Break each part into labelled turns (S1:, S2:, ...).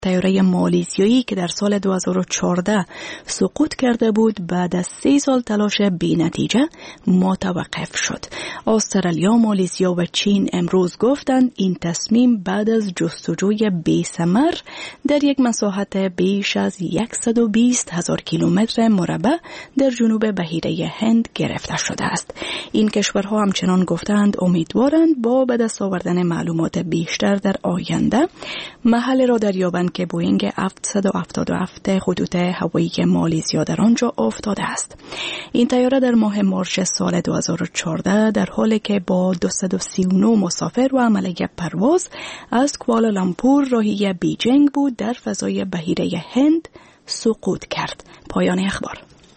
S1: طیاره مالزیایی که در سال 2014 سقوط کرده بود بعد از 3 سال تلاش بی نتیجه متوقف شد. استرالیا، مالزیا و چین امروز گفتند این تصمیم بعد از جستجوی بی ثمر در یک مساحت بیش از 120,000 کیلومتر مربع در جنوب بحیره هند گرفته شده است. این کشورها همچنان گفتند امیدوارند با به دست آوردن معلومات بیشتر در آینده محل را دریابند که بوئینگ 777 خطوط هوایی مالزیا در آنجا افتاده است. این طیاره در ماه مارس سال 2014 در حالی که با 239 مسافر و عمله پرواز از کوالالامپور راهی بیجینگ بود در فضای بحیره هند سقوط کرد. پایان اخبار.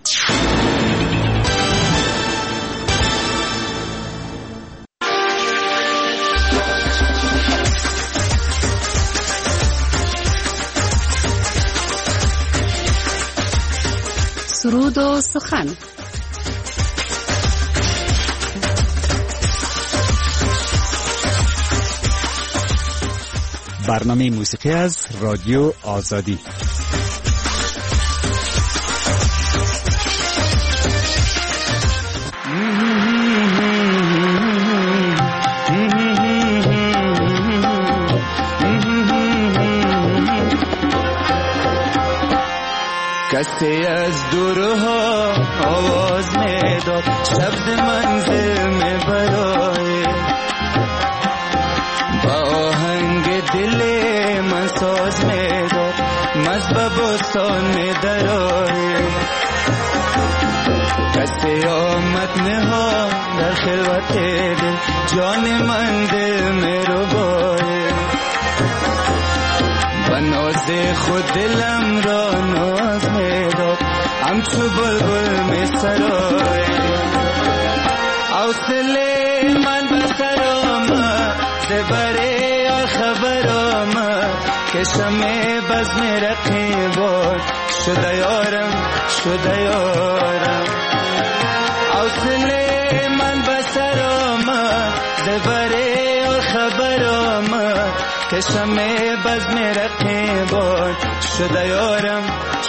S2: سرود و سخن.
S3: برنامه موسیقی از رادیو آزادی.
S4: کسی از دورها آواز میداد شب منزل میبرای با آهنگ دل من ساز میداد مزبه بستان میدرای کسی آمد نها در خلوت دل جان من دل میرو بای و ناز خود دلم را ناز میداد همچو بلبل میسرای حوصله من بسر آمد زبره خبر آمد که شمع بزم رقیبان شده یارم حوصله من بسر آمد زبره خبر آمد که شمع بزم رقیبان شده یارم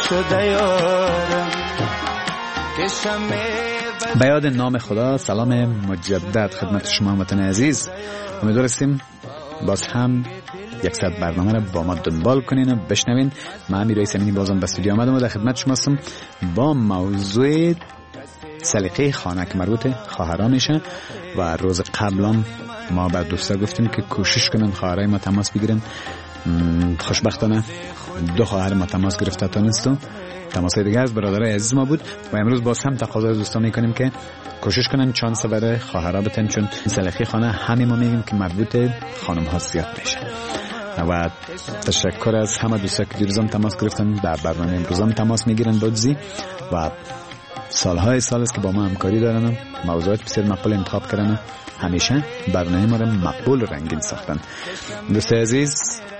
S4: که شمع
S3: به یاد نام خدا. سلام مجدد خدمت شما وطن عزیز. امیدوارستیم باز هم 100 برنامه را با ما دنبال کنین و بشنوین. من امیر رئیس امینی بازم به استودیو آمدم و در خدمت شما هستم با موضوع سلیقه خانه که مربوط خواهران میشه. و روز قبلام ما بر دوستا گفتیم که کوشش کنن خواهرای ما تماس بگیرن. خوشبختانه 2 خواهر ما تماس گرفته تا نیست و تماسای دیگه از برادرای عزیز ما بود و امروز باز هم تقاضای دوستان میکنیم که کوشش کنن چانس برای خواهرها بتن، چون سلیقه خانه همه ما میگیم که مربوط خانم ها زیاد میشه. و تشکر از همه دوستان که دیروز هم تماس گرفتن، در برنامه امروز هم تماس میگیرن بودزی و سالهای سال است که با ما همکاری دارن و موضوعات بسیار مقبول انتخاب کردن. همیشه برنامه ما را مقبول و رنگین ساختن. دوست عزیز،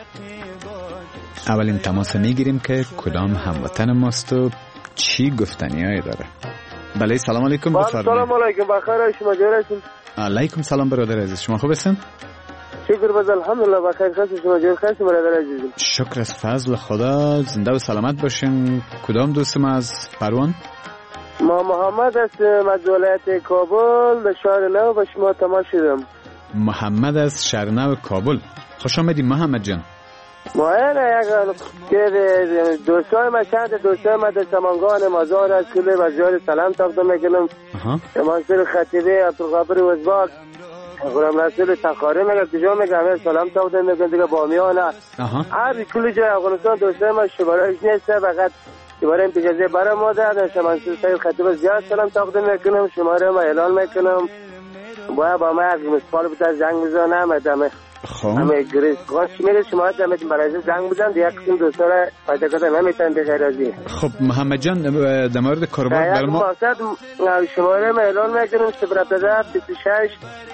S3: اولین تماس میگیریم که کدام هموطن ماست و چی گفتنیایی داره. بله، سلام علیکم.
S5: سلام علیکم، بخیر شما جوری هستین؟
S3: علیکم سلام برادر عزیز، شما خوب هستین؟
S5: شکر بز الحمدلله بخیر. هستین شما جوری هستین برادر عزیز؟
S3: شکر از فضل خدا، زنده و سلامت باشین. کدام دوست ما از پروان؟
S5: ما محمد هستم از ولایت کابل در شهر نو با شما تماس شدم.
S3: محمد از شهر نو کابل، خوش آمدید محمد جان.
S5: ما که دوستای ما چند دوستای ما در سمنگان مزار از کلی وزیر سلام تقدیم میکنم. منصور خطیبی، عبدالغفور وزباک، غلام رسول تخاری میگم کجا میگم سلام تقدیم میکنم دیگه بامیان هر کلی جای افغانستان دوستای ما شمارهش نیست، فقط شماره پیشازه برای ما دادن. منصور سید خطیب زیاد سلام تقدیم میکنم، شماره ما اعلان میکنم با ما از مسئول بوده زنگ بزنم ادامه همه گریز خواهش میره شما دمتون برای زنگ بزن دیگه قسم دوستا را پیدا کردن نمیتن بخیر ازی.
S3: خب محمد جان، در مورد کاربار برای ما
S5: شماره ما اعلان میکنم 0 26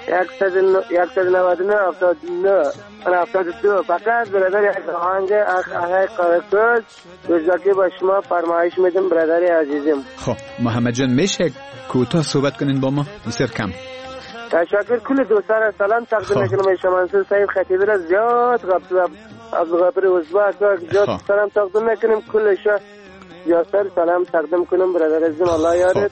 S5: 199 72 فقط برادر یک آهنگ آهنگ قرقز روزاکی با شما فرمایش میدم برادر عزیزم.
S3: خب محمد جان، میشه کوتاه صحبت کنین با ما؟ بسیار کم.
S5: تشکر. کل دوستان سلام تقدیم میکنم. شما منصور سید خطیبی را زیاد عبدالغفور ازبک جا سلام تقدیم میکنیم کلش یا سر سلام تقدیم کنم برادر عزیزم الله یارت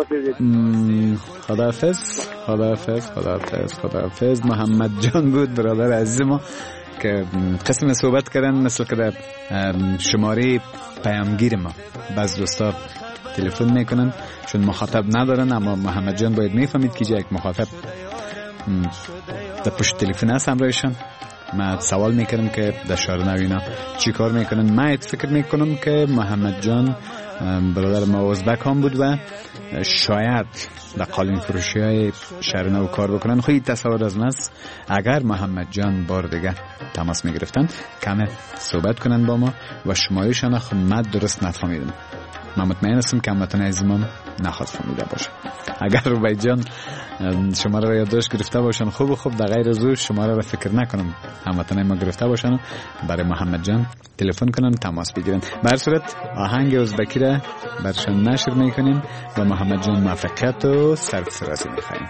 S5: خداحافظ محمد جان بود برادر عزیز ما که قسم صحبت کردن مثل که در شماره پیامگیر ما بعض دوستا تلفن میکنن چون مخاطب ندارن اما محمد جان باید میفهمید که یک مخاطب در پشت تلفن هست همراهشان. من سوال میکنم که در شهر نوینا چی کار میکنن. من فکر میکنم که محمد جان برادر ما ازبک هم بود و شاید در قالین فروشی های شهر نو کار بکنن. خیلی تصور از ماست اگر محمد جان بار دیگه تماس میگرفتن کمه صحبت کنن با ما و شمارهشان خب من درست نفهمیدم. من مطمئن هستم که هموطن عزیزم نخواد فهمیده باشه. اگر روبای جان شماره را یادداشت گرفته باشن خوب در غیر از او شماره را فکر نکنم هموطن ما گرفته باشن برای محمد جان تلفن کنن تماس بگیرن. به هر صورت آهنگ ازبکی را برشان نشر میکنیم و محمد جان موفقیت و سرفرازی میخوایم.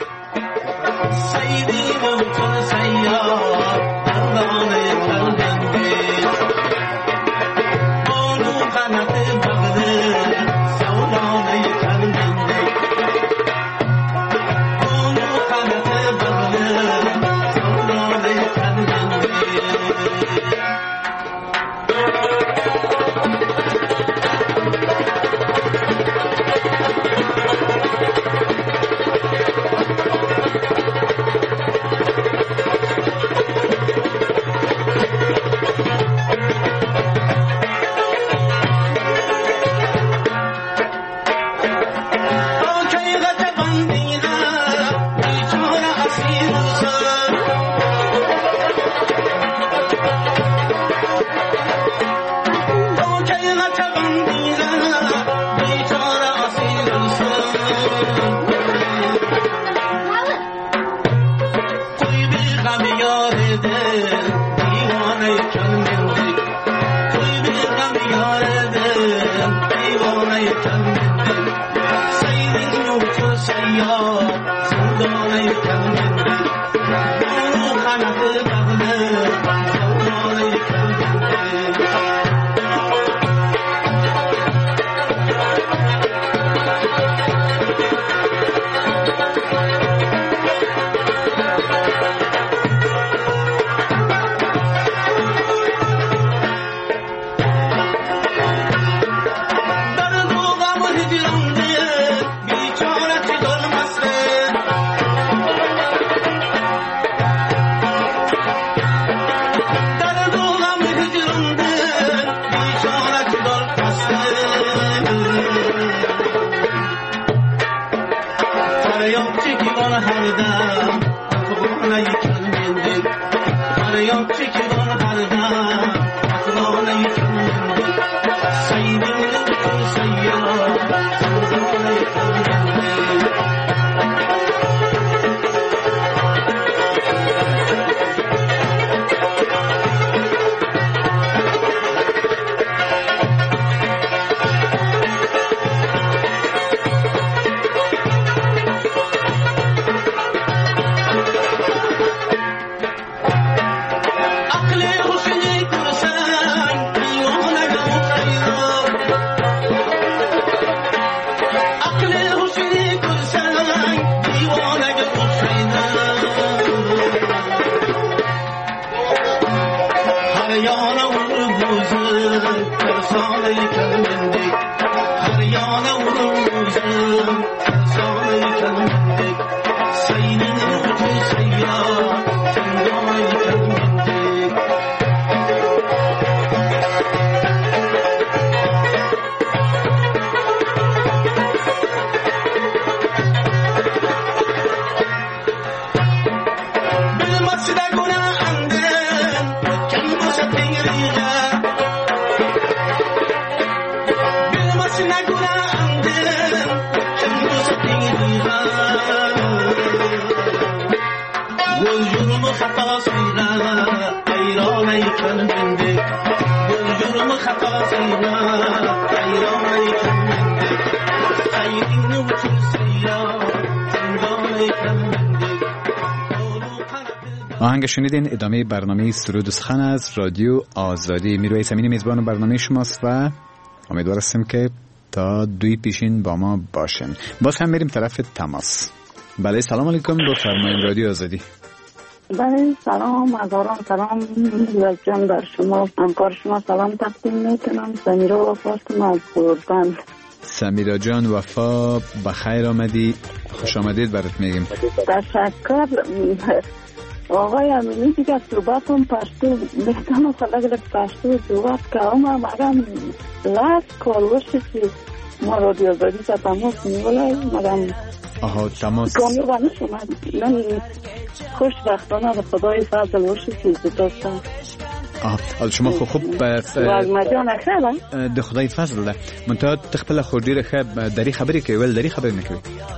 S3: آهنگ شنیدین ادامه برنامه سرود و سخن از رادیو آزادی. میرویس امینی میزبان برنامه شماست و امیدوار هستیم که تا دوی پیشین با ما باشین. باز هم میریم طرف تماس. بله سلام علیکم، بفرمایید رادیو آزادی.
S6: بله سلام، هزاران سلام جان بر شما، همکار شما سلام تقدیم میکنم. سمیرا وفاستم از بردن.
S3: سمیرا جان وفا بخیر آمدی، خوش آمدید برات میگیم.
S6: تشکر آقای امینی دیگه صحبتم پشتو میتونم خلاق پشتو صحبت کنم مگم لاس کالوشی که ما رادیو آزادی تا تماس میولای مگم
S3: آها تماس
S6: کامیابانه شما من خوشبختانه به خدای فضل وشی که داشتم.
S3: حال شما خوب
S6: مجان خیلی
S3: ده خدای فضل ده منتها تخبل خوردی رخب داری خبری که ول داری خبری نکوی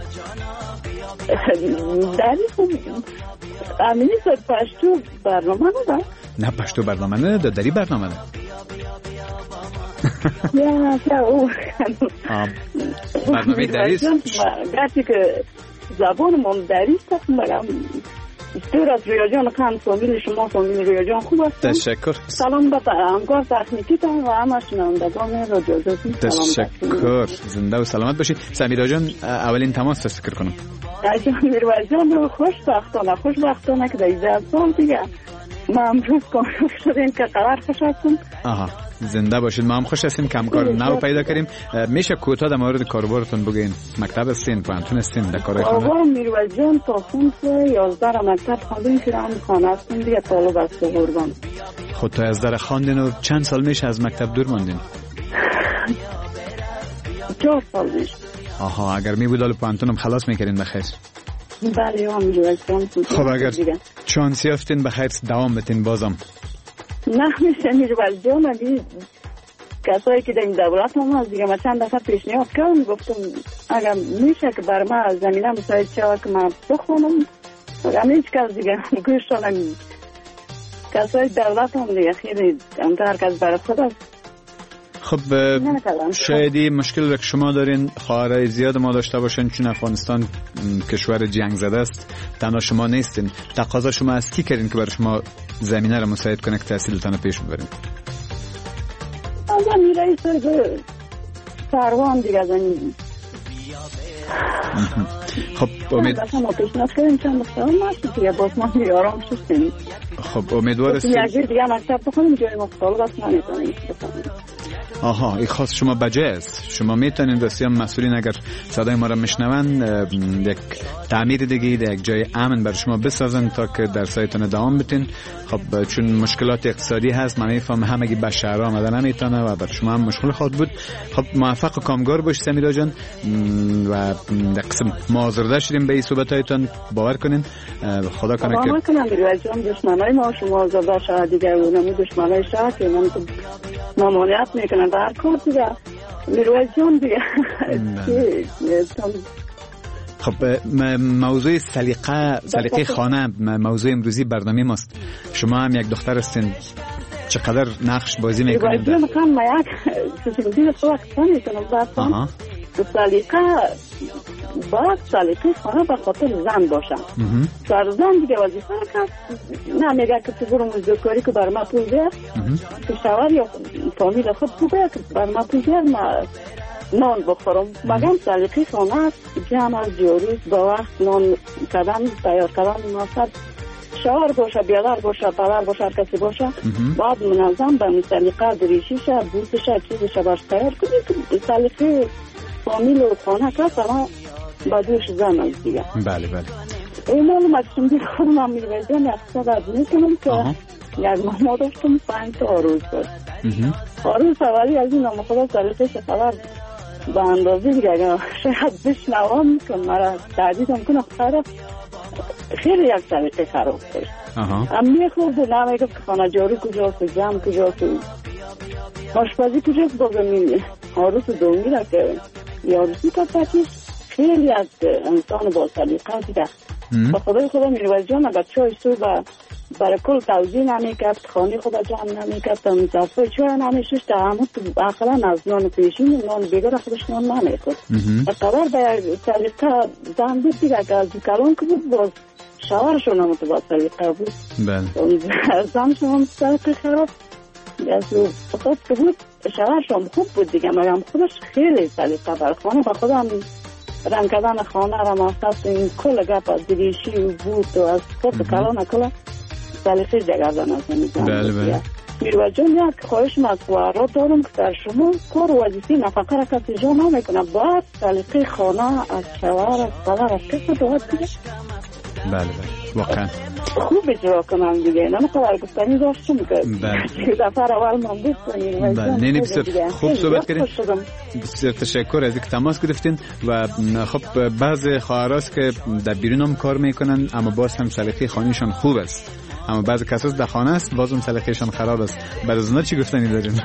S6: داری خوب امینی سر پشتو برنامه نده؟
S3: نه پشتو برنامه نده، داری برنامه نده.
S6: یا او
S3: برنامه داریست
S6: گرچه که زبان ما داریست مگم دور از ریاجان خان فامیل شما فامیل ریاجان خوب است.
S3: تشکر.
S6: سلام به همکار تکنیکی تان و همه شنوندگان رادیو آزادی.
S3: تشکر، زنده و سلامت باشید. سمیرا جان اولین تماس تذکر کنم.
S6: میرویس جان خوشبختانه که در سال دیگه ما امروز کامیاب شدیم که قرار خوش هستم.
S3: آها زنده باشید. ما هم خوش هستیم که همکار نو پیدا کردیم. میشه کوتاه در مورد کاروبارتون بگین؟ مکتب هستین، پانتون هستین، در کارهای خانه؟
S6: کاروبار میرویس جان تا صنف 11 مکتب خواندیم که هم خانه هستیم دیگه طالب است قربان.
S3: خود تا 11 خواندین و چند سال میشه از مکتب دور ماندین؟
S6: 4 سال میشه.
S3: آها اگر می بود پانتونم خلاص میکردین بخیر.
S6: بله هم میرویس جان.
S3: خب اگر چانسی یافتین بخیر دوام بتین بازم.
S6: نه میشه میرویس جان کسایی که در این دولت هم هست دیگه من چند دفعه پیشنهاد کردم گفتم اگر میشه که بر من زمینه مساعد شود که من بخونم اگر هیچ کس دیگه گوش دارم کسای دولت هم دیگه خیلی هر کس برای خود است.
S3: خب شایدی مشکل که شما دارین خواهرای زیاد ما داشته باشین چون افغانستان کشور جنگ زده است، تنها شما نیستین. تقاضا شما از کی کردین که برای شما زمینه را مساعد کنه که تحصیلتان پیش ببرین؟
S6: آقا میرایی سر سروان دیگه زمین.
S3: خب امید
S6: ما پیشنهاد کردیم چند بخواهم نشد دیگه باز ما میارام شستیم.
S3: خب امیدوار هستیم
S6: یک دیگه مکتب بخونیم جای مختلف است نمیتونیم بخونیم.
S3: آها این خاص شما بجای است. شما میتونین راستی مسئولین اگر صدای ما را میشنون یک تعمیر دیگه در یک جای امن برای شما بسازن تا که درسایتون دوام بتین. خب چون مشکلات اقتصادی هست من میفهم همگی به شهر آمدن نمیتونه و برای شما هم مشکل خواهد بود. خب موفق و کامگار باشید سمیرا جان و در قسم ما آزرده شدیم به این صحبتایتون باور کنین. خدا کنه که
S6: باور کنم میرویس جان دشمنای ما شما آزرده شد دیگه اونم دشمنای شد که من ممانعت میکنن در کار دیگه میرویس جان دیگه.
S3: خب موضوع سلیقه خانه موضوع امروزی برنامه ماست. شما هم یک دختر هستین، چقدر نقش بازی میکنید؟
S6: میرویس جان من یک سیستم صحبت کنم بعد سلیقه باید سلیقه خانه به خاطر زن باشم. سر زن دیگه وظیفه کرد نه میگه که تو برو مزدوری که بر ما پول بیار تو شوهر یا فامیل خود پول بیار که بر ما پول بیار نان بخورم. مگم سلیقه خانه جمع از جوری با وقت نان کردن تیار کردن مناسب شوهر باشه بیادر باشه پدر باشه هر کسی باشه باید منظم به سلیقه دریشیشه بوسشه چیزشه باش تیار کنی که سلیقه فامیل و خانه که اما با دوش زن از دیگه.
S3: بله بله
S6: این مال مکسیم دیر خودم هم میرویس جان اقتصاد میکنم که یک ماما داشتم 5 تا آروز داشت. آروز اولی از این نام خدا سلیقه خبر به اندازه دیگه اگر شاید بشنوام که مرا تعدیدم کنه خیلی یک سلیقه خراب داشت. هم میخورد و نمیگفت که خانه جاری کجاست جمع کجاست آشپزی کجاست بازم آروز دومی را که یاروسی که پچیش خیلی از انسان با سلیقه دیگه با خدای خدا میرویس جان اگر چای صبح برای کل توضیح نمیکرد خانه خدا جمع نمیکرد تا مزافه چای نمیشش تا همون اقلا از نان پیشین نان بگر خودش نان نمیکرد و قرار به سلیقه زن بود دیگه که از کلان که بود باز شوهرشون هم تو با سلیقه بود.
S3: بله.
S6: زنشون هم سلیقه خراب از خود که بود. شوهرشون خوب بود دیگه، مگم خودش خیلی سلیقه بر خانه با خودم رنگ کردن خانه را مخصوص این کل گپ از دریشی و بود و از خود کلان کلا سلیقه جگردن از نمیدونم.
S3: بله بله.
S6: میروز جان یاد که خواهش مطبوعات دارم که در شما کار وظیفی نفقه را کسی جا نمیکنه، باید سلیقه خانه از شوهر از پدر از کسی باید دیگه.
S3: بله بله واقعا
S6: خوب اجرا کنم دیگه، نه خبر گفتنی داشتم که دفعه اول من بود.
S3: بله نه بسیار خوب صحبت کردین، بسیار تشکر از اینکه تماس گرفتین. و خب بعض خواهراست که در بیرون هم کار میکنن اما باز هم سلیقه خانهشان خوب است، اما بعضی کساس در خانه است باز هم سلیقهشان خراب است. بعد از اونها چی گفتنی دارین؟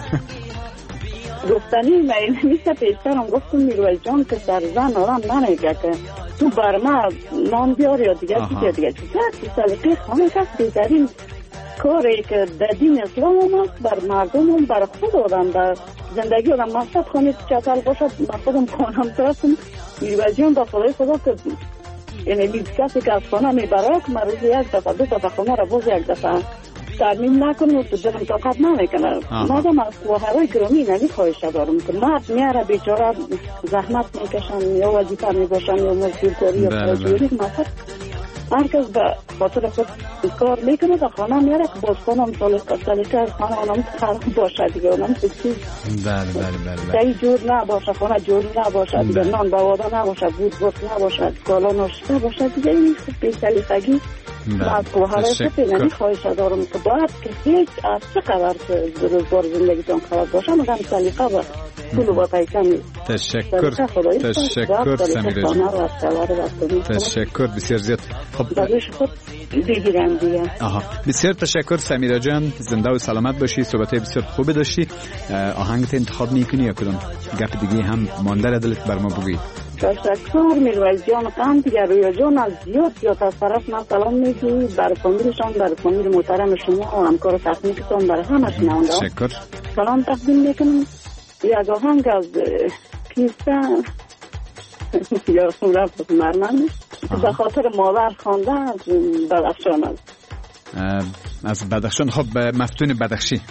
S6: گفتنی من نیست پیشترم گفتم میروز جان که سر زن آرام نمیگه که تو برما نان بیار یا دیگه دیگه سلیقه خانه کس بهترین کاری که در دین اسلام هم است بر مردم هم بر خود آدم در زندگی آدم مقصد خانه چطل باشد. من خودم خانم ترسم میروز جان با خدای خدا که یعنی کسی که از خانه میبره که من روزی یک دفعه دو دفعه خانه را باز یک دفعه ترمیم نکنه تو دلم طاقت نمیکنه. مادم از خواهرای گرامی نمی خواهش دارم که مرد میاره بیچاره زحمت میکشن یا وظیفه میباشن یا مزدورکاری یا پاجوری مثلا هر کس به خاطر خود کار میکنه در خانه میاره که باز خانم سلیقه از خانه اونم خراب باشه دیگه، اونم سکسی دهی جور نباشه، خانه جور نباشه دیگه، نان بوادا نباشه، بود نباشه، کالا ناشته باشه دیگه. این خود بی سلیقگی از خواهرای خود نمی خواهش دارم که باید که هیچ از چه قدر که روزگار زندگیتون خراب باشه مگم سلیقه با پول و با پیسه نیست.
S3: تشکر سمیرا جان، تشکر بسیار زیاد. خب
S6: خود بگیرم دیگه.
S3: بسیار تشکر سمیرا جان، زنده و سلامت باشی. صحبت بسیار خوب داشتی. آهنگت انتخاب میکنی یا کدوم گپ دیگه هم مانده دلت بر ما بگی؟
S6: تشکر میروز جان. قند دیگر رویا جان از زیاد از طرف من سلام میگی بر فامیلشان، بر فامیل محترم شما و همکار تکنیکتان، برای همه شنونده
S3: تشکر
S6: سلام تقدیم میکنم. یک آهنگ از کیسته یا رفت مرمن به خاطر مادر خوانده از بدخشان است.
S3: از بدخشان. خب مفتون بدخشی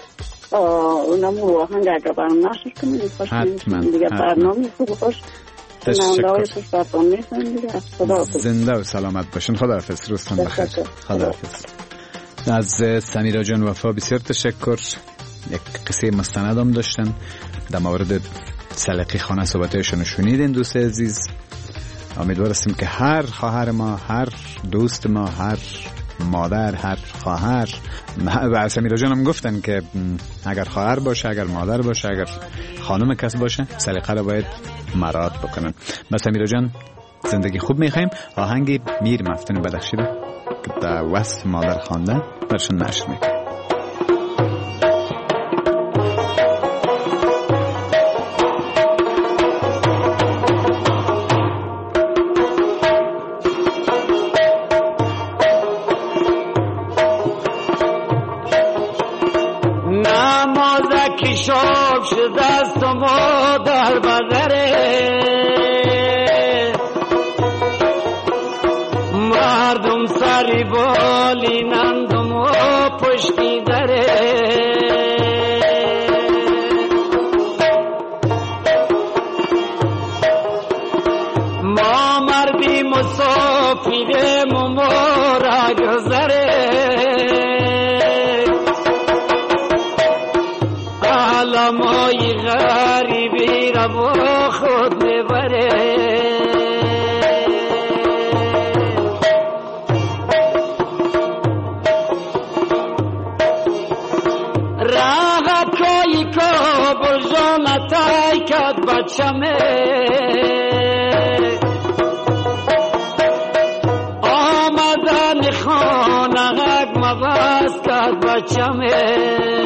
S6: اونم آهنگ اگر برام نشر کنیم
S3: حتما
S6: دیگه برنامه خوب خوش
S3: تشکر. زنده و سلامت باشین. خداحافظ. روزتون بخیر. خداحافظ. از سمیرا جان وفا بسیار تشکر. یک قصه مستند هم داشتن در مورد سلیقه خانه، صحبتایشون شنیدین دوست عزیز. امیدوار هستیم که هر خواهر ما، هر دوست ما، هر مادر، هر خواهر و سمیرا جان هم گفتن که اگر خواهر باشه، اگر مادر باشه، اگر خانم کس باشه سلیقه را باید مراعات بکنن. ما سمیرا جان زندگی خوب میخوایم. آهنگی میر مفتون بدخشی که در وصف مادر خوانده برشون نشر میکنم.
S7: شاب شده است و مادر بدره، مردم سری بالینند و ما پشتی دره. ما مردی مسافریم و ما را گذره، علمای غریبی را با خود میبره. راحت کوی کابل جانتای کد بچمه، آمدن خانه مبست کد بچمه.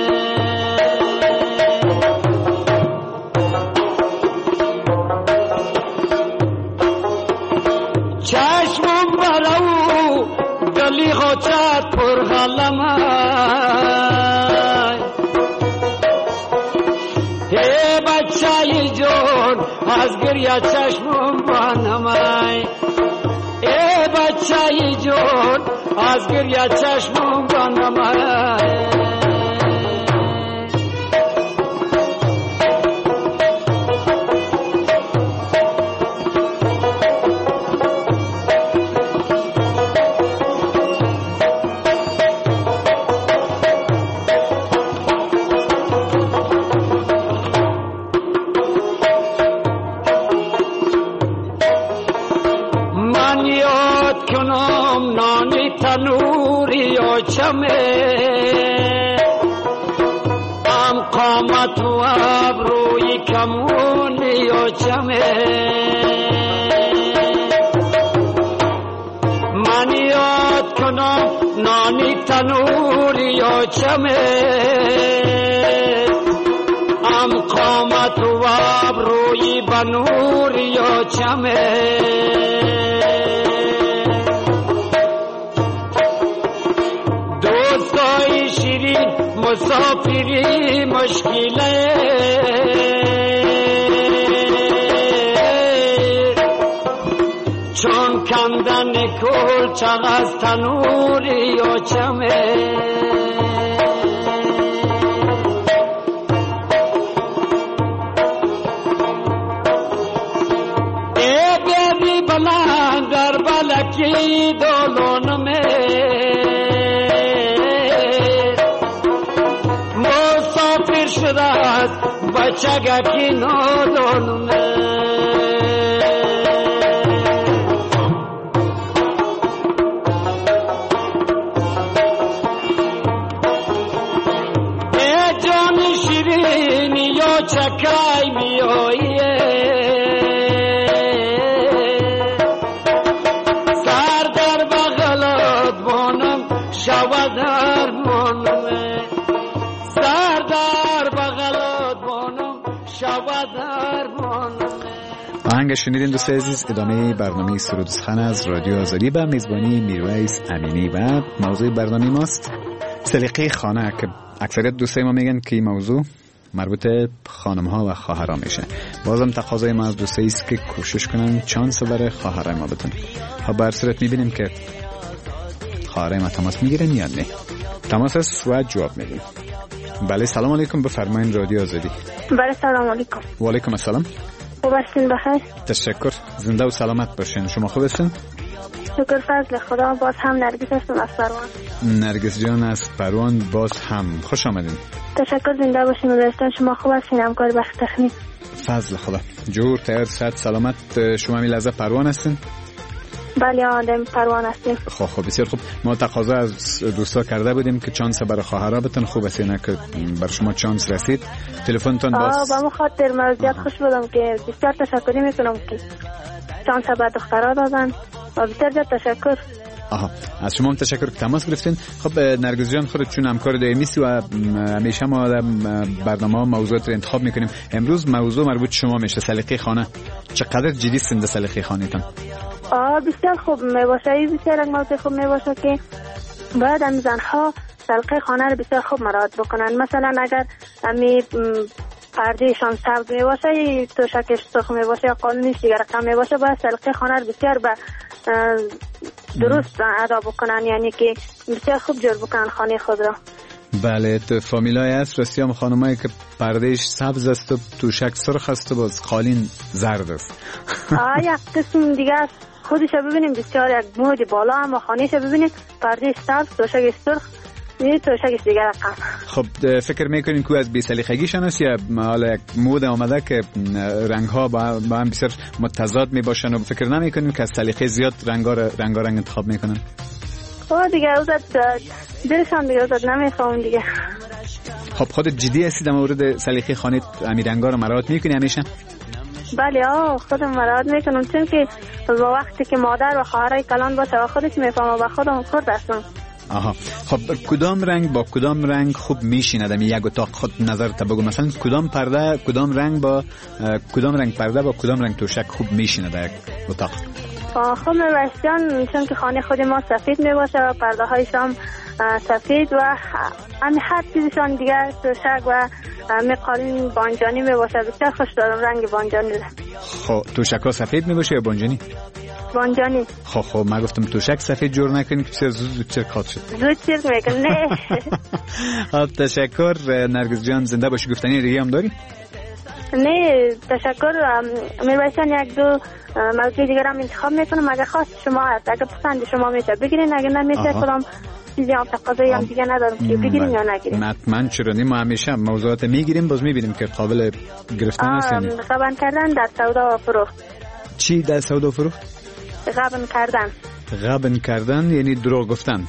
S7: چشمم برو گلی خوچت پر غلمه، ای بچه جون از گریه چشمم بانمه، ای بچه بچه جون از گریه چشمم بانمه تنوری و چمه ام قامت و ابروی کمونی و چمه من یاد کنم نانی تنوری و چمه ام قامت و ابروی بنوری و چمه مسافری مشکله چون کندن کل چغ از تنوری و چمه ای بیبی بلند در بلکی دولونمه شده است بچگکی نادانمه ای جان شیرینی یا چکای میاییه سر در بغلت بانم شود در مانمه
S3: آهنگ شنیدین دوست عزیز. ادامه برنامه سرود و سخن از رادیو آزادی به میزبانی میرویس امینی و موضوع برنامه ماست سلیقه خانه که اکثریت دوستای ما میگن که این موضوع مربوط خانم ها و خواهرها میشه. بازم تقاضای ما از دوستایی است که کوشش کنن چانس برای خواهرای ما بدن. ها به هر صورت میبینیم که خواهرای ما تماس میگیرن یا نه. تماس است و جواب میدیم. بله سلام علیکم، بفرمایید رادیو آزادی.
S8: بله سلام علیکم.
S3: و علیکم السلام.
S8: خوب هستین؟ بخیر.
S3: تشکر، زنده و سلامت باشین. شما خوب هستین؟
S8: شکر فضل خدا. باز هم نرگس هستم از پروان.
S3: نرگس جان از پروان، باز هم خوش آمدین.
S8: تشکر، زنده باشین. مدرستان شما خوب هستین؟ همکار بخش تخنیک.
S3: فضل خدا. جور تیار صحت سلامت. شما می لحظه پروان هستین؟
S8: بله آدم پروان هستیم.
S3: خب بسیار خوب. ما تقاضا از دوستا کرده بودیم که چانس برای خواهرها بتن. خوب است اینا که بر شما چانس رسید. تلفنتون باز.
S8: با خاطر موضوعیت خوش بودم که بسیار تشکر میکنم که چانس به دخترها دادن و بسیار تشکر.
S3: از شما هم تشکر که تماس گرفتین. خب نرگس جان، خودت چون همکار دائمیستی و همیشه ما برنامه موضوعات رو انتخاب میکنیم، امروز موضوع مربوط شما میشه سلیقه خانه. چقدر جدی سند سلیقه خانه‌تان؟
S8: بسیار خوب میباشه. بسیار یک موضوع خوب میباشه که باید هم زنها سلیقه خانه رو بسیار خوب مراعات بکنن. مثلا اگر همی پردهشان سبز میباشه، توشکش سرخ میباشه یا قالینش دیگر رقم میباشه، باید سلیقه خانه رو بسیار به درست ادا بکنن، یعنی که بسیار خوب جور بکنن خانه خود را.
S3: بله، تو فامیلای هست راستی هم خانمایی که پردهش سبز است و توشک سرخ است و باز قالین زرد است.
S8: یک قسم دیگه است خودش ببینیم بسیار یک مود بالا، اما خانهش ببینیم پردهش سبز، توشک سرخ، توشکش دیگه رقم.
S3: خب فکر میکنین که از بی سلیقگیشان است یا حالا یک مود آمده که رنگ ها با هم بسیار متضاد می باشن و فکر نمیکنین که از سلیقه زیاد رنگ انتخاب میکنن؟
S8: دیگه اوزد دلشان دیگه اوزد نمیفهمون دیگه.
S3: خب خودت جدی هستی در مورد سلیقه خانه امی رنگا رو مراعات میکنی همیشه؟
S8: بله خودم مراعات میکنم، چون که با وقتی که مادر و خواهرای کلان باشه و خودش میفهمه و خودم خود هستم.
S3: خب کدام رنگ با کدام رنگ خوب میشینه در یک اتاق؟ خود نظر تا بگو، مثلا کدام پرده کدام رنگ با کدام رنگ پرده با کدام رنگ توشک خوب میشینه در یک اتاق؟
S8: خب میباشن، چون که خانه خود ما سفید میباشه و پرده هایشان سفید و هر چیزشان دیگه توشک و قالین بانجانی میباشه. بسیار خوش دارم رنگ بانجانی.
S3: خب توشک ها سفید میباشه یا بانجانی؟
S8: اسفانجانی.
S3: خب من گفتم توشک سفید جور نکنی که بسیار زود قاط شد.
S8: زود چرک میکن نه.
S3: تشکر نرگس جان، زنده باشی. گفتنی دیگه هم داری؟
S8: نه تشکر. میربایشان یک دو موضوع دیگر هم انتخاب میکنم. اگر خواست شما هست، اگر پسند شما میشه بگیرین، اگر نمیشه کدام چیزی هم تقاضایی هم دیگه ندارم که بگیرین یا نگیرین.
S3: حتما چرا نه، ما همیشه موضوعات میگیریم باز میبینیم که قابل گرفتن هست یا نه.
S8: غبن کردن در سودا و فروخت.
S3: چی در سودا و فروخت؟
S8: غبن کردن.
S3: غبن کردن یعنی دروغ گفتن.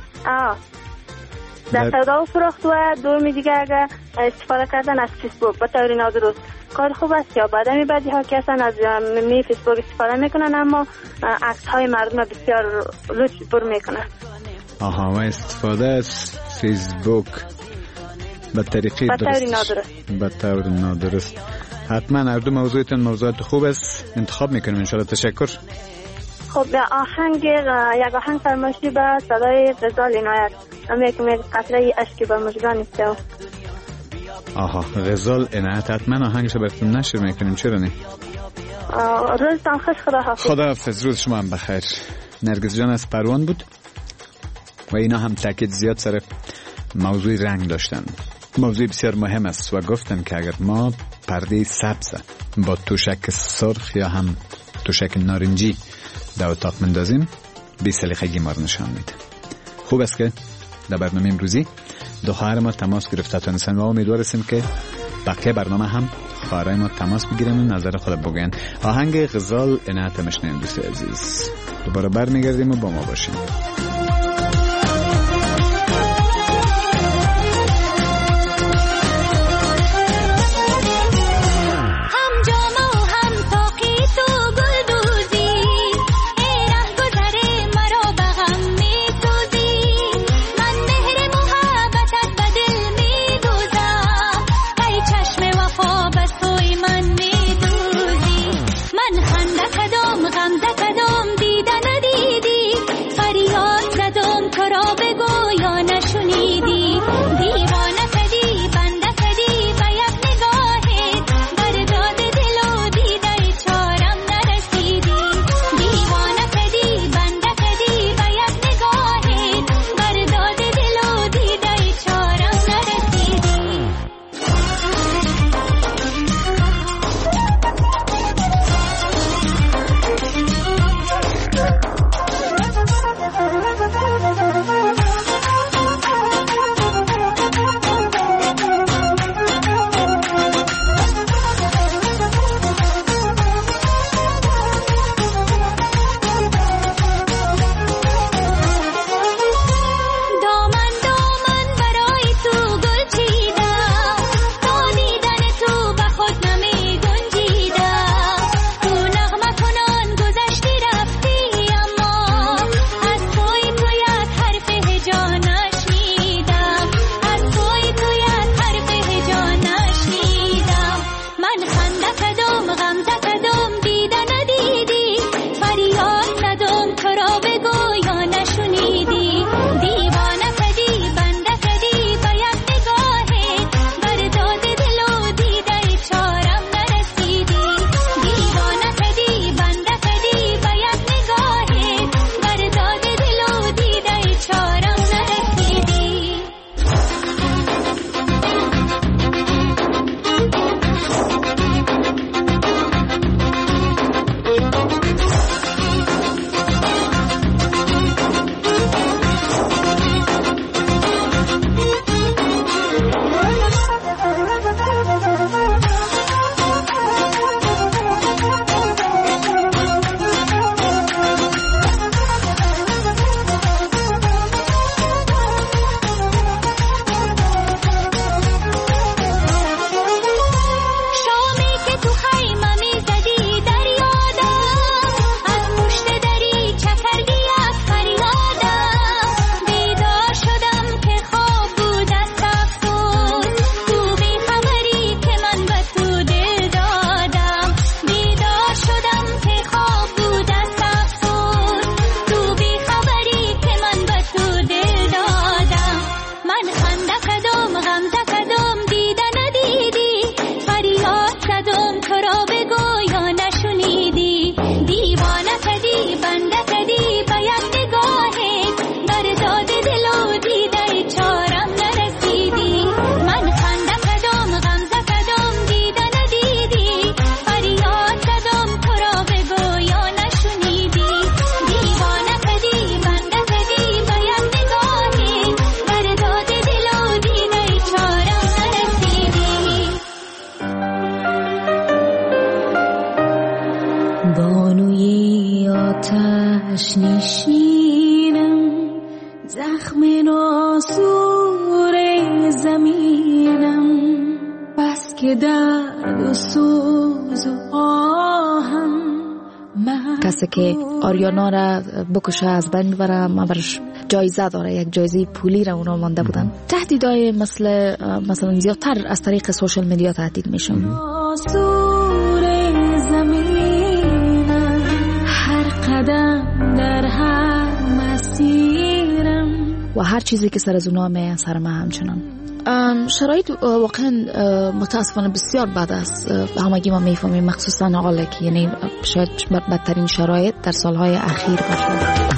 S8: در سودا و فروخت و دومی دیگه اگر استفاده کردن از فیسبوک به طور نادرست. کار خوب است یا بعدمی بعضی ها که اصلا از فیسبوک استفاده میکنن اما عکس های مردم بسیار لطف پر میکنن.
S3: و استفاده از فیسبوک به طریقی به طور نادرست. حتما هر دو موضوعتون موضوعات خوب است، انتخاب میکنیم انشالله. تشکر.
S8: خب یک آهنگ فرمایشی به صدای غزال عنایت، اما که میگه قطره اشکی بر مژگان است.
S3: غزال عنایت حتما آهنگش رو براتون نشر میکنیم، چرا نه؟
S8: روزتان خوش.
S3: خداحافظ. روز شما هم بخیر. نرگس جان از پروان بود و اینا هم تاکید زیاد سر موضوع رنگ داشتن. موضوع بسیار مهم است و گفتن که اگر ما پرده سبز با توشک سرخ یا هم توشک نارنجی در اتاق مندازیم، بی سلیقگی ما رو نشان میده. خوب است که در برنامه امروزی دو خواهر ما تماس گرفته تونستن و امیدوار هستیم که بقیه برنامه هم خواهرای ما تماس بگیرن و نظر خود بگن. آهنگ غزال عنایت مشنویم دوست عزیز. دوباره برمیگردیم و با ما باشیم.
S9: خنده کدام غم کدام دیده ندیدی فریاد نشینم زخم ناسور زمینم بس که درد و سوز و آهم.
S10: کسی که آریانا را بکشه از بین ببره ما برش جایزه داره، یک جایزه پولی را اونا مانده بودن. تهدیدهای مثلا زیادتر از طریق سوشال میدیا تهدید میشن.
S9: هر قدم در هر مسیرم
S10: و هر چیزی که سر از اونا می سر ما همچنان. شرایط واقعا متاسفانه بسیار بد است. همگی ما میفهمیم، مخصوصا حالا که یعنی شاید بدترین شرایط در سالهای اخیر باشه.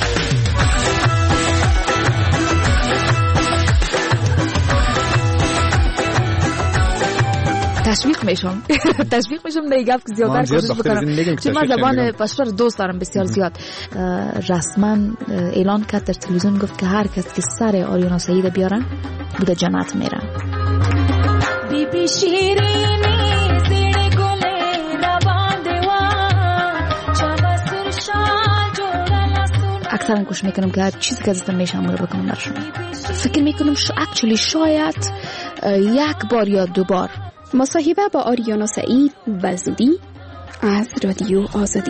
S10: تشویق میشم دیگه گفت که زیادتر کوشش بکنم، چون من زبان پشتو دوست دارم بسیار زیاد. رسما اعلان کرد در تلویزیون، گفت که هر کس که سر آریانا سعید بیارن بوده جنت میره.
S9: بی بی شیرینی زیر گل روان دیوان چابستر شان جورالستون.
S10: اکثرا کوشش میکنم که هر چیزی که ازم میشه امور بکنم برشون. فکر میکنم شاید یک بار یا دو بار.
S2: مصاحبه با آریانا سعید و زودی از رادیو آزادی.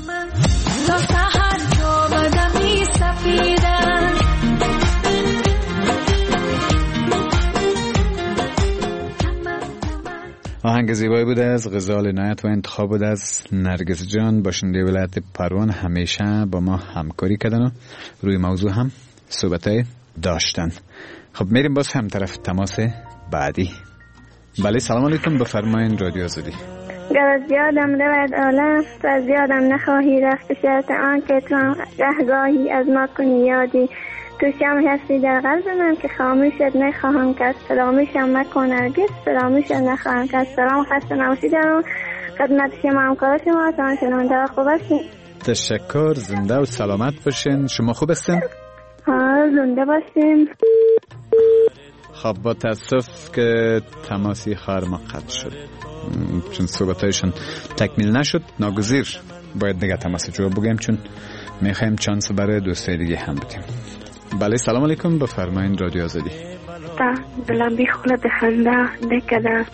S3: آهنگ زیبایی بوده از غزال عنایت و انتخاب بوده از نرگس جان، باشنده ولایت پروان. همیشه با ما همکاری کردن و روی موضوع هم صحبتای داشتن. خب میریم باز هم طرف تماس بعدی. بله سلام علیکم، بفرمایین رادیو آزادی.
S8: گر زیادم رود عالم و زیادم نخواهی رفت شرط آن که تو گهگاهی از ما کنی یادی. تو شمع هستی در قلب من که خاموشت نخواهم کرد، فراموشم مکن هرگز، فراموشت نخواهم کرد. سلام، خسته نباشید دارم خدمت شما همکار شما تا شنونده خوب هستین.
S3: تشکر، زنده و سلامت باشین. شما خوب هستین؟
S8: زنده باشین.
S3: خب با تاسف که تماسی خواهر ما قطع شد، چون صحبتایشون تکمیل نشد. ناگزیر باید دیگه تماس جواب بگیم، چون میخوایم چانس برای دوستای دیگه هم بدیم. بله سلام علیکم، بفرمایین رادیو آزادی.
S8: دلم بی خلد خنده دکده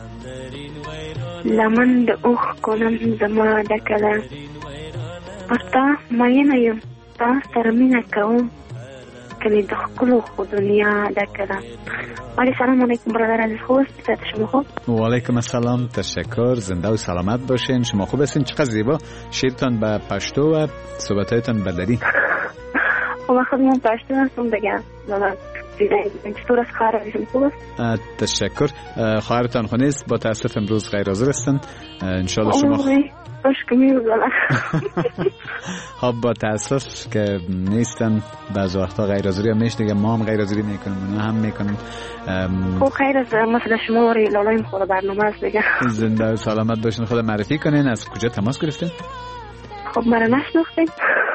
S8: لمن د اوخ کنم زما دکده ارتا ماینه تا سرمینه کوم کلی د خلو خو دنیا دکده. ولی سلام علیکم برادر عزیز، خوب است؟ شما خوب؟
S3: و علیکم السلام، تشکر، زنده و سلامت باشین. شما خوب هستین؟ چقدر زیبا شیرتان به پشتو و صحبتایتان به دری.
S8: و خودمون پشتو هستم بگم چطور است خواهرشون خوب است؟
S3: تشکر. خواهرتان خو نیست، با تاسف امروز غیر حاضر هستن. انشالله شما خب با تاسف که نیستن، بعض وقتا غیر حاضری هم میشه دیگه، ما هم غیر حاضری میکنیم، اونا هم میکنن.
S8: خب خیر است، مثلا شما وری لالای مخور برنامه است دیگه. زنده
S3: و سلامت باشین. خود معرفی کنین، از کجا تماس گرفتین؟
S8: خب مرا نشناختین.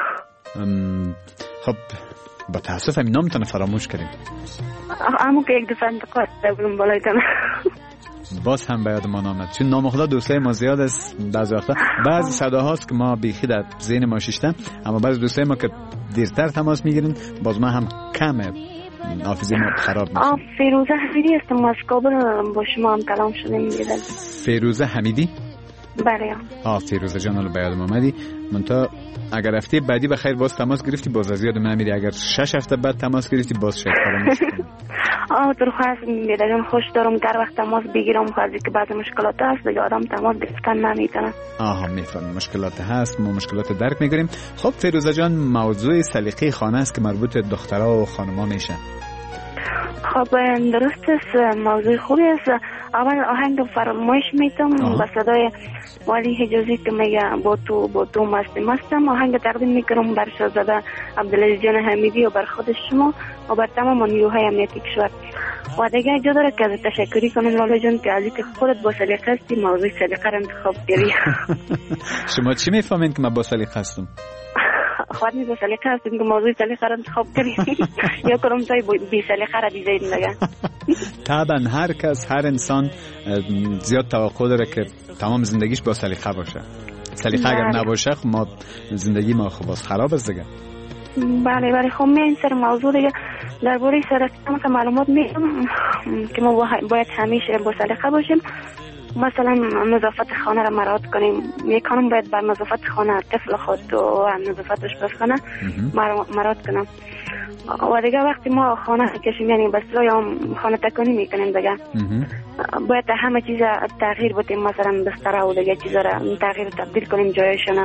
S3: خب با تاسف همین نامتان فراموش کردیم.
S8: اما که یک دفعه انتقاد بگم بالایتان
S3: باز هم باید ما نامد، چون نام خدا دوستای ما زیاد است. بعضی وقتا بعضی صداهاست که ما بیخی در ذهن ما شیشتن، اما بعضی دوستای ما که دیرتر تماس میگیرن باز ما هم کمه حافظه ما خراب میشه.
S8: فیروزه حمیدی هستم از کابل، با شما هم کلام شدیم.
S3: فیروزه حمیدی؟
S8: بله.
S3: فیروزه جان رو بیاد آمدی. منتها اگر هفته بعدی بخیر باز تماس گرفتی باز از یاد من میری، اگر 6 هفته بعد تماس گرفتی باز شاید فراموش کنی.
S8: درخواست میدم، خوش دارم در وقت تماس بگیرم، خاطر که بعضی مشکلات هست دیگه آدم تماس گرفتن نمیتونه.
S3: میفهمم مشکلات هست، ما مشکلات درک میگیریم. خب فیروزه جان، موضوع سلیقه خانه است که مربوط به دخترها و خانم‌ها میشه.
S8: خب درست است، موضوع خوبی است. اول آهنگ فرمایش میتم با صدای والی حجازی که میگه با تو مستم. آهنگ تقدیم میکنم بر شاهزاده عبدالعزیز جان حمیدی و بر خود شما و بر تمام نیروهای امنیتی کشور. و دیگه جا داره که تشکری کنم لالا جان که از اینکه خودت با سلیقه هستی، موضوع سلیقه را انتخاب کردی.
S3: شما چی میفهمین که من با سلیقه هستم؟
S8: خواهد با سلیقه هستیم که موضوع سلیقه را انتخاب کردی یا کنم تای بی سلیقه را بیزید نگه.
S3: طبعا هر کس، هر انسان زیاد توقع داره که تمام زندگیش با سلیقه باشه. سلیقه اگر نباشه خب ما زندگی ما خب خراب است دیگه.
S8: بله خب من سر موضوع دیگه درباره سلیقه معلومات میدم که ما باید همیشه با سلیقه باشیم. مثلا نظافت خانه را مراعات کنیم. یک خانم باید بر نظافت خانه طفل خود و نظافتش بخانه مراعات کنم. و دیگه وقتی ما خانه کشیم یعنی بس یا خانه تکانی میکنیم دیگه باید همه چیز تغییر بدیم. مثلا بستر و دیگه چیزا را تغییر تبدیل کنیم جایشون.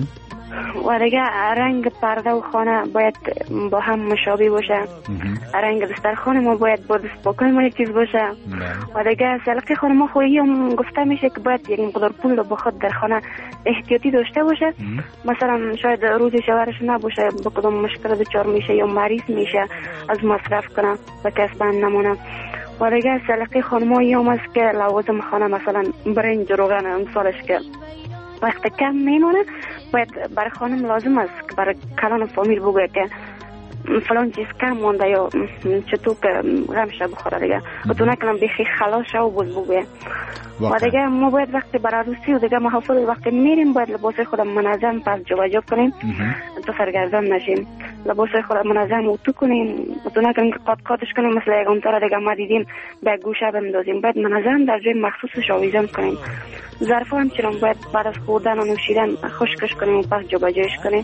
S8: و دیگه رنگ پرده و خانه باید با هم مشابه باشه. رنگ دسترخوان ما باید با دست پاکای ما یک چیز باشه. و دیگه سلیقه خانه ما خویی هم گفته میشه که باید یک مقدار پول رو بخواد در خانه احتیاطی داشته باشه. مثلا شاید روز شوهرش نباشه با کدام مشکل دچار میشه یا مریض میشه از مصرف کنه و کس بند نمونه. و دیگه سلیقه خانمایی هم است که لوازم خانه مثلا برنج روغن امثالش که وقت کم میمونه باید برای خانم لازم است که برای کلان فامیل بگوید که فلان چیز کم مونده یا چطور که غمشه بخوره دیگه و تو نکنم بخی خلاص شو و بوز بگوید. و دیگه ما باید وقتی برای عروسی و دیگه محافل وقتی میریم باید لباس خود منظم پس جابجا کنیم تا سرگردان نشیم. لباس خود منظم اتو کنیم و تو نکنیم که قاطش کنیم مثل یک اونطور دیگه ما دیدیم به گوشه بندازیم. باید منظم در جای مخصوصش آویزان کنیم. ظرف همچنان باید بعد از خوردن و نوشیدن خشکش کنیم و پس جابجاش کنیم.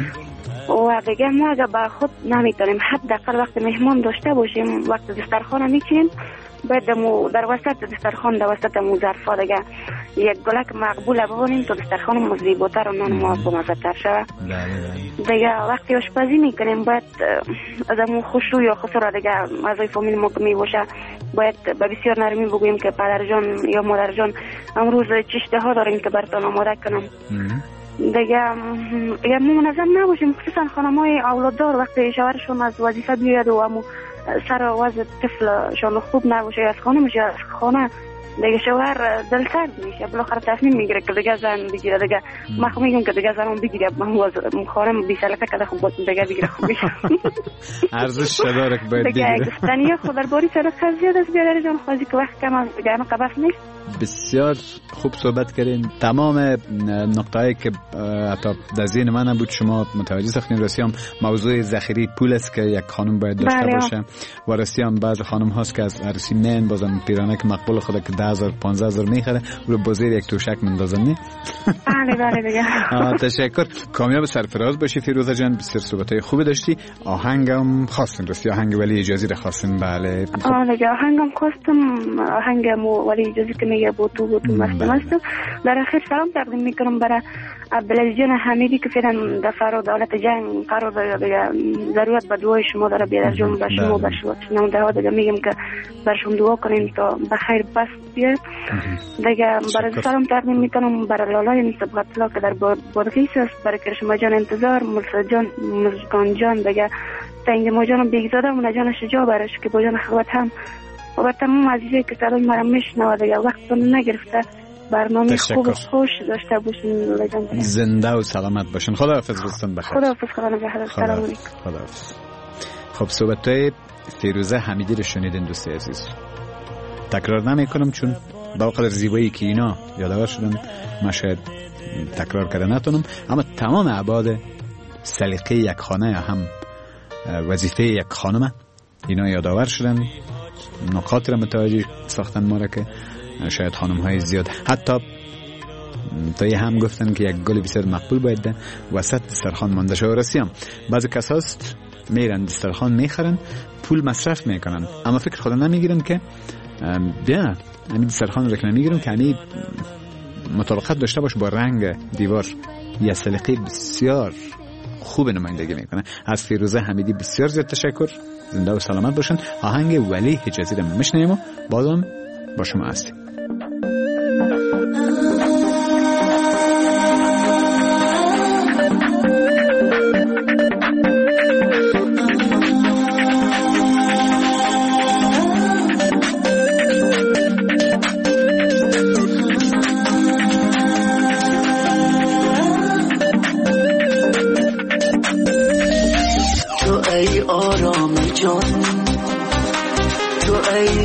S8: و دیگه ما اگر بر خود نمیتونیم حداقل وقت مهمان داشته باشیم وقت دسترخوان میچینیم باید در وسط دسترخوان در وسط مو ظرفا دیگه یک گلک مقبول ببونیم تا دسترخوان زیباتر و نان ما بامزه‌تر شود. دیگه وقتی آشپزی میکنیم باید از مو خوشو یا خسرا دیگه اعضای فامیل ما که میباشه باید به بسیار نرمی بگوییم که پدر جان یا مادر جان امروز چشته ها داریم که براتون آماده کنم. دیگه ما منظم نباشیم خصوصا خانمای اولاددار وقتی شوهرشون از وظیفه بیاد و امو سر وضع طفلشان خوب نباشه از خانه میشه از خانه دیگه شوهر دلسرد میشه بالاخره تصمیم میگیره که دیگه زن بگیره. دیگه من میگم که دیگه زنم بگیره خانم بی سلیقه که خوب دیگه بگیره خوب میشه.
S3: ارزش داره که باید بگیره.
S8: دیگه گفتنی خود درباره سلیقه زیاد است بیادر جان خواهی که وقت کم از دیگه قبض نیست.
S3: بسیار خوب صحبت کردین. تمام نقطه‌ای که حتی در ذهن من بود شما متوجه ساختین. راستی هم موضوع ذخیره پول است که یک خانم باید داشته باشه و راستی هم بعض خانم هاست که از عروسی من بازم پیرانک مقبول خود که 10,000 15,000 میخره رو بازیر یک توشک مندازن نه.
S8: بله دیگه.
S3: تشکر. کامیاب سرفراز باشی فیروزه جان. بسیار صحبتای خوبی داشتی. آهنگم خواستین راستی آهنگ ولی اجازی را خواستین. بله
S8: دیگه آهنگم خواستم آهنگ ولی اجازی که میگه بوتو مستم. در آخر سلام تقدیم میکنم برای عبدالعزیز جان حمیدی که فعلا در فرود حالت جنگ قرار داره. ضرورت به دعای شما داره بیادر جان به شما به شنونده ها دیگه میگم که برشون دعا کنیم تا بخیر پس بیاد. دیگه برای سلام تقدیم میکنم برای لالای صبغت الله که در بادغیس است. برای کرشما جان انتظار ملسا جان مزگان جان دیگه تنگ ما جان بیگزاده من جان شجاع برش که با جان خوات هم و تمام عزیزی که صدای مرا میشنوه دیگه وقت نگرفته برنامه خوب و خوش داشته باشین.
S3: زنده و سلامت باشین. خداحافظ روزتون بخیر.
S8: خداحافظ. سلام علیکم.
S3: خداحافظ. خب صحبت‌های فیروزه حمیدی رو شنیدین دوستی عزیز. تکرار نمی‌کنم چون با قدر زیبایی که اینا یادآور شدن من شاید تکرار کرده نتونم، اما تمام ابعاد سلیقه یک خانه هم وظیفه یک خانم اینا یادآور شدن. نکات را متوجه ساختن ما را که شاید خانم‌های زیاد حتی تا یه هم گفتن که یک گل بسیار مقبول باید وسط دسترخوان مانده شه. راستی هم بعضی کسا هست میرن دسترخوان میخرن پول مصرف میکنن اما فکر خود نمیگیرن که بیا همین دسترخوان رو نمیگیرن که همین مطابقت داشته باشه با رنگ دیوار. یه سلیقه بسیار خوب نمایندگی میکنه. از فیروزه حمیدی بسیار زیاد تشکر. زنده و سلامت باشن. آهنگ ولی حجازی رو میشنیم و بازم با شما هستیم.
S11: آرام جان تو ای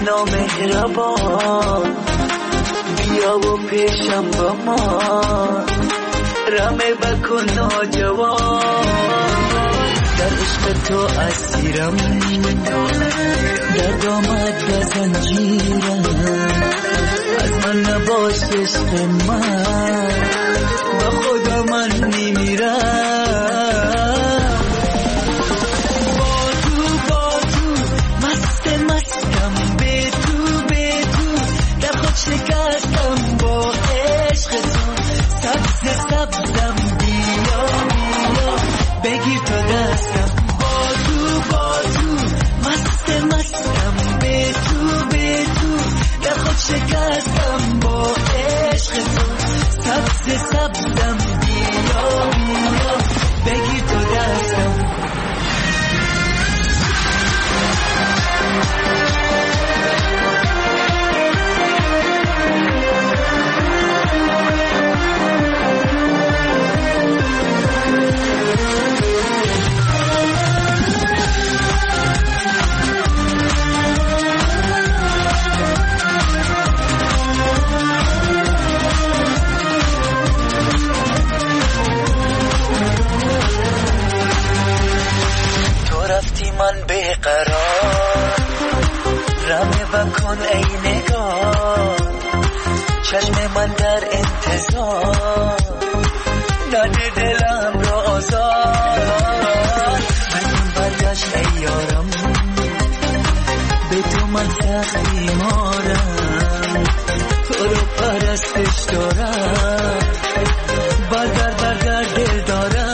S11: نامهربان بیا و پیشم با ما رمه بکن ناجوان در عشق تو اسیرم در دامت و زنجیرم از من نباش عشق من با خدا من میمیرم با تو مستم به تو در خود شکستم با عشق تو سبزم بیا بگیر تو دستم با تو مستم به تو در خود شکستم با عشق تو سبزم بیا بگیر تو دستم من بیقرار رمه بکن ای نگار چشم من در انتظار نده دلم را آزار من برگشت ای یارم به تو من سخت بیمارم تو رو پرستش دارم برگر دل دارم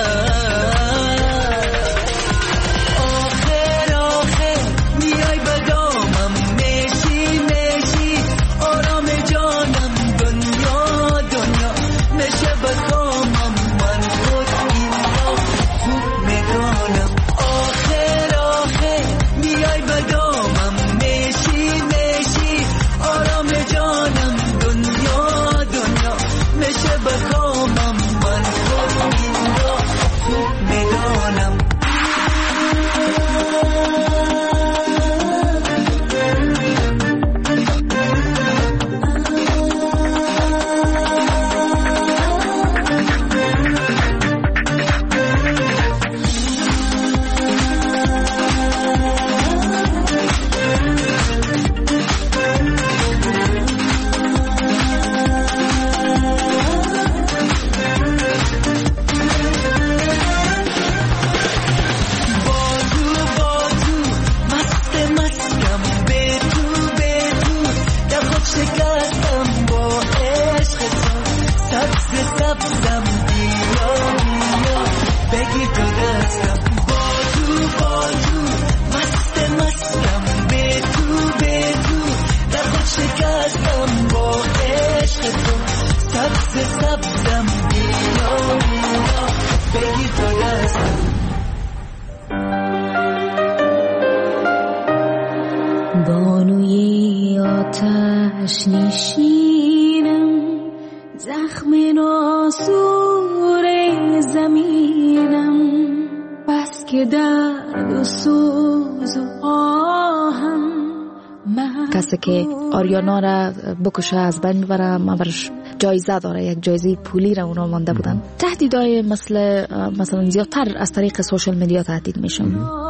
S9: بانوی آتش نشینم زخم ناسور زمینم بس که درد و سوز و آهم
S10: کسی که آریانا را بکشه از بین ببره من برش جایزه داره یک جایزه پولی را اونا مانده بودن تهدیدهای مثلا زیادتر از طریق سوشال میدیا تهدید میشن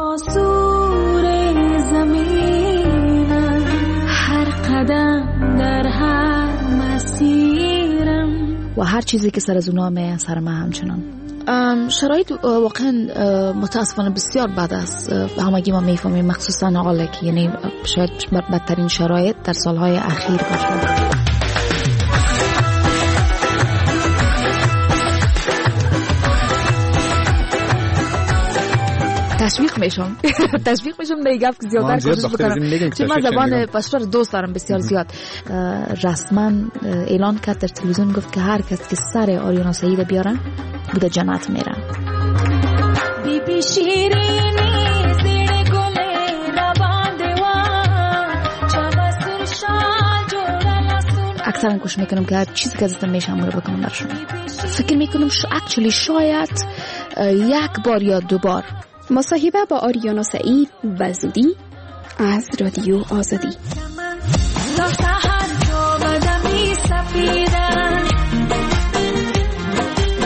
S9: هر قدم در هر مسیرم
S10: و هر چیزی که سر از اونا می سر ما همچنان شرایط واقعا متاسفانه بسیار بد است همگی ما میفهمیم مخصوصا حالا که یعنی شاید بدترین شرایط در سالهای اخیر باشه تشویق میشم دیگه که زیادتر کوشش بکنم چون من زبان پاسپور دوست دارم بسیار زیاد رسما اعلان کرد در تلویزیون گفت که هر کس که سر آریانا سعید بیاره بوده جنت میره
S9: بی بی شیرینی زیر گل روان دیوان چوستر شان جورا
S10: اکثرا کوشش میکنم که هر چیزی که ازتون میشه همون رو بکنم برشون فکر میکنم شاید یک بار یا دو بار
S2: مصاحبه با آریانا سعید و زودی از رادیو آزادی.
S9: تا سحر تو بدمی سفیدن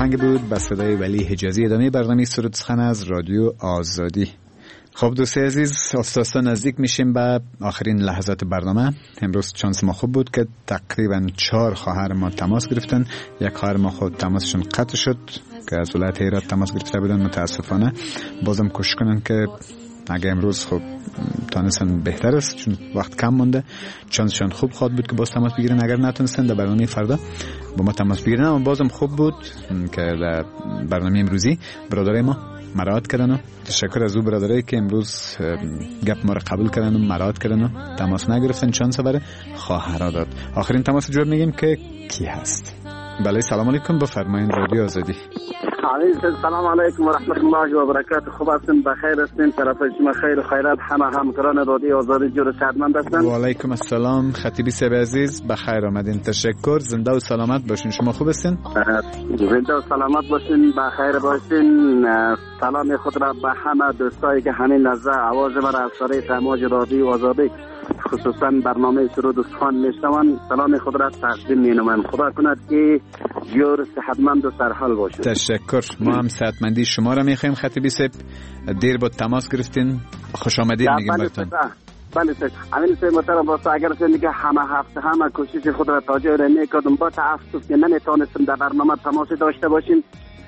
S3: آهنگ بود با صدای ولی حجازی. ادامه برنامه سرود سخن از رادیو آزادی. خب دوستای عزیز، آستا نزدیک میشیم به آخرین لحظات برنامه. امروز چانس ما خوب بود که تقریبا 4 خواهر ما تماس گرفتن. یک خواهر ما خود تماسشون قطع شد که از ولایت هرات تماس گرفته بودن. متاسفانه بازم کوشش کنن که اگه امروز خب تانستن بهتر است، چون وقت کم مونده. چانسشون خوب خواهد بود که باز تماس بگیرن. اگر نتونستن در برنامه فردا با ما تماس بگیرن، اما بازم خوب بود که در برنامه امروزی برادرای ما مراعات کردن. و تشکر از او برادرایی که امروز گپ ما را قبول کردن و مراعات کردن و تماس نگرفتن. چانس برای خواهرها داد. آخرین تماس جواب میگیم که کی هست. بله سلام علیکم، بفرمایید رادیو آزادی.
S12: سلام علیکم و رحمت الله و برکاته. خوب هستین؟ بخیر هستین؟ طرف شما خیر و خیرات. همه همکاران رادیو آزادی جور صحتمند هستن.
S3: و علیکم السلام خطیبی صاحب عزیز، بخیر آمدین. تشکر. زنده و سلامت باشین. شما خوب هستین؟
S12: زنده و سلامت باشین، بخیر باشین. سلام خود را به همه دوستایی که همین لحظه آواز مرا از طریق امواج رادیو آزادی خصوصا برنامه سرود و سخن میشنوند سلام خود را تقدیم می‌نمایم. خدا کند که جور صحتمند و سرحال باشید.
S3: تشکر. ما هم صحتمندی شما را می‌خوایم خطیبی صاحب. دیر بود تماس گرفتین، خوش آمدید میگیم براتون.
S12: بله امین صاحب محترم، واسه اگر شنیدی که همه هفته همه کوشش خود را تا جای می‌کردم، با تأسف که نمی‌تونستم در برنامه تماس داشته باشیم.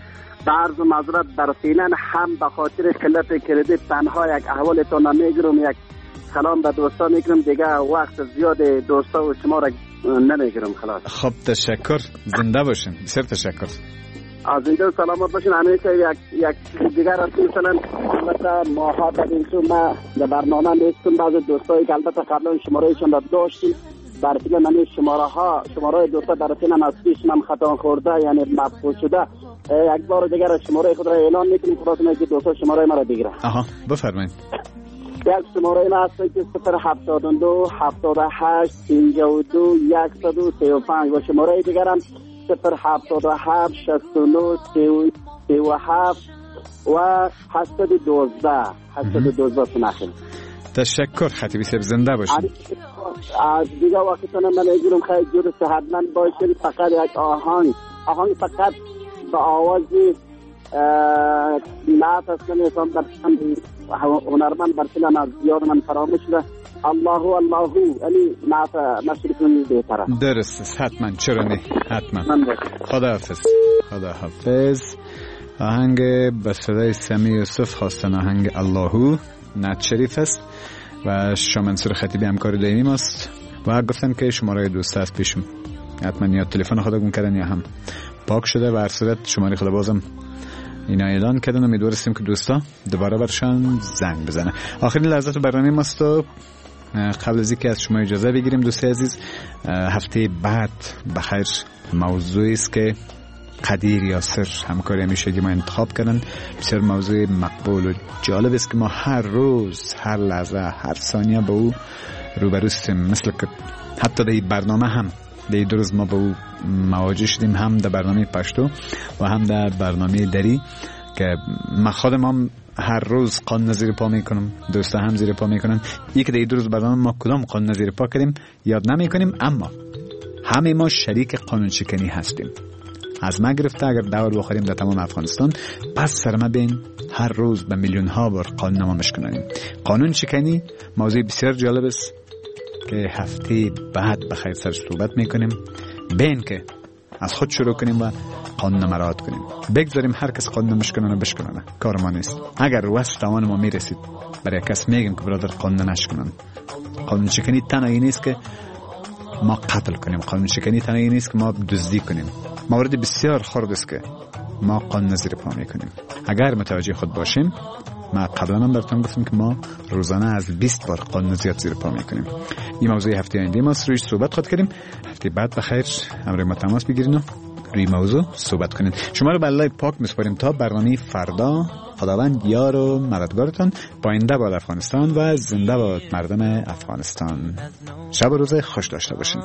S12: عرض معذرت در فعلا هم به خاطر قلت کردیت تنها یک احوالتون نمیگیرم. یک سلام به دوستان میگیرم، دیگه وقت زیاد دوستا و شما را نمیگیرم. خلاص.
S3: خب تشکر. زنده باشین. بسیار تشکر.
S12: از اینجا سلامت باشین. همیشه یک چیز دیگر است، مثلا ماها در اینجا ما در برنامه نیستم. بعضی دوستایی که البته قبلا شمارهشان را داشتیم، در فیلم من شماره دوستا در فیلم از پیش من خطا خورده، یعنی مفقود شده. یک بار دیگر شماره خود را اعلان میکنیم. خدا کنه که دوستا شماره ما را بگیرن.
S3: بفرمایید.
S12: یک شماره ما هست که 072 78 52 135 و شماره دیگر هم 077 69 37 و 812 تنخیم.
S3: تشکر خطیبی صاحب، زنده باشین.
S12: دیگه وقتتون من نگیرم، خیلی جور صحتمند باشین. فقط یک آهنگ فقط به آوازی نعت است که نیستم در هنرمند برسلن از زیاد من فراموش شده. الله یعنی نعت مشرکون بهتره.
S3: درست است، حتما. چرا نه، حتما. خدا حافظ. آهنگ به صدای سمی یوسف خواستن آهنگ اللهو، نعت شریف است و شما منصور خطیبی همکار دائمی ماست و گفتن که شماره دوست است پیشم. حتما یا تلفن خدا گم کردن یا هم پاک شده و هر صورت شماره خدا بازم اینا اعلان کردن. امیدوارستیم که دوستا دوباره برشان زنگ بزنه. آخرین لحظات برنامه ماست و قبل از اینکه از شما اجازه بگیریم دوستای عزیز، هفته بعد بخیر موضوعی است که قدیر یاسر همکار همیشگی ما انتخاب کردن. بسیار موضوع مقبول و جالب است که ما هر روز، هر لحظه، هر ثانیه با او روبروستیم. مثل که حتی در برنامه هم در دو روز ما با او مواجه شدیم، هم در برنامه پشتو و هم در برنامه دری، که من خودم هم هر روز قانون زیر پا میکنم، دوستا هم زیر پا میکنن. یک که در دو روز برنامه ما کدام قانون زیر پا کردیم یاد نمیکنیم، اما همه ما شریک قانون شکنی هستیم. از ما گرفته اگر دور بخوریم در تمام افغانستان، پس سر ما بین هر روز به میلیون ها بار قانون ما مشکنیم. قانون شکنی موضوع بسیار جالب است که هفته بعد بخیر سر صحبت میکنیم. بین که از خود شروع کنیم و قانون مراعات کنیم، بگذاریم هر کس قانون مشکنانه بشکنانه، کار ما نیست. اگر واسه توان ما میرسید برای کس میگیم که برادر قانون نشکنن. قانون شکنی تنهایی نیست که ما قتل کنیم، قانون شکنی تنهایی نیست که ما دزدی کنیم. موارد بسیار خرد است که ما قانون زیر پا میکنیم. اگر متوجه خود باشیم، ما قبلا هم براتون گفتم که ما روزانه از 20 بار قانون زیاد زیر پا میکنیم. این موضوع هفته آینده ما رویش صحبت خود کردیم. هفته بعد بخیر همراه ما تماس بگیرین و روی موضوع صحبت کنین. شما رو به الله پاک میسپاریم تا برنامه فردا. خداوند یار و مددگارتان. پاینده باد افغانستان و زنده باد مردم افغانستان. شب و روز خوش داشته باشین.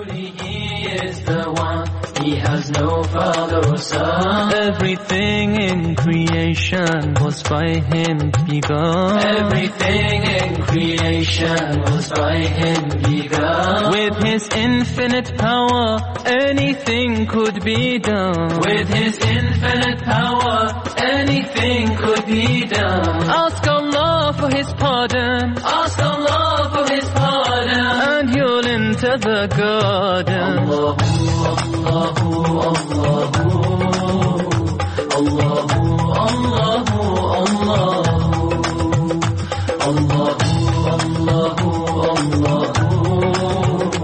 S13: He has no father or son. Everything in creation was by him begun. Everything in creation was by him begun. With His infinite power, anything could be done. With His infinite power, anything could be done. Ask Allah for His pardon. Ask Allah for His pardon, and you'll enter the garden. Allahu, Allahu, Allahu, Allahu, Allahu, Allahu, Allahu,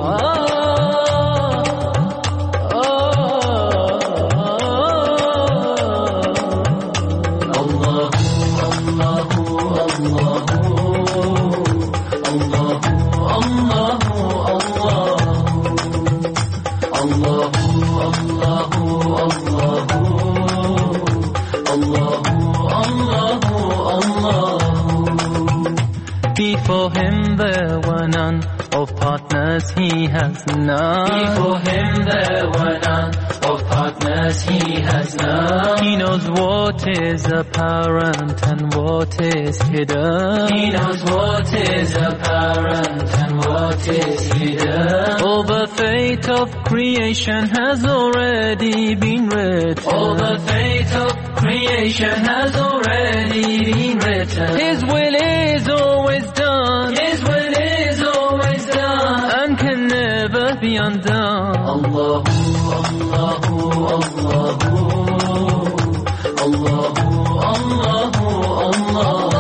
S13: Before Him there were none, of partners He has none. Before Him there were none, of partners He has none. He knows what is apparent and what is hidden. He knows what is apparent and what is hidden. All the fate of creation has already been written. All the fate of creation has already been written. His will is always done. His will is always done, and can never be undone. Allahu, Allahu, Allahu, Allahu, Allahu, Allahu.